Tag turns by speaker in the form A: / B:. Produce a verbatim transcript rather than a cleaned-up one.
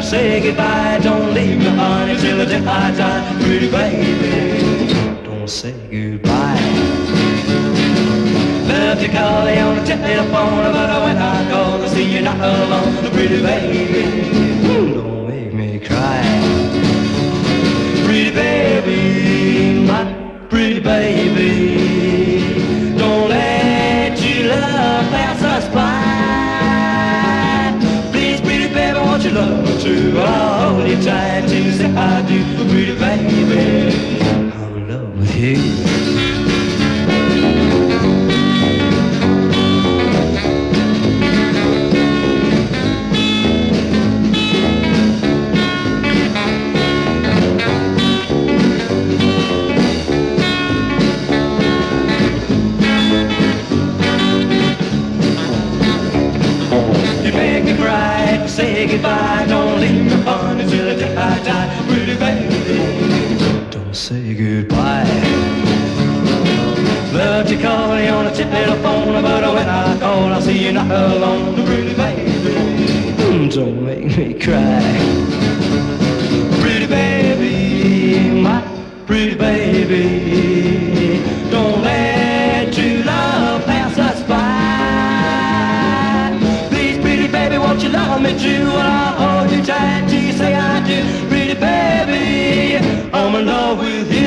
A: say goodbye. Don't leave me, honey, till the day I die. Pretty baby, don't say goodbye. Love to call you on the telephone, but when I call to see you're not alone. Pretty baby, don't make me cry. Pretty baby, my pretty baby, don't let your love pass us by. Please, pretty baby, won't you love me too? I'll hold you tight till you say I do. Pretty baby, I'm in love with you. Say goodbye, don't leave me, honey, till the day I die. Pretty baby, don't say goodbye. Love to call you on the telephone, but when I call, I see you're not alone. Pretty baby, don't make me cry. Pretty baby, my pretty baby, don't let your love pass us by. Won't you love me true? Well, I'll hold you tight till you say I do. Pretty baby, I'm in love with you.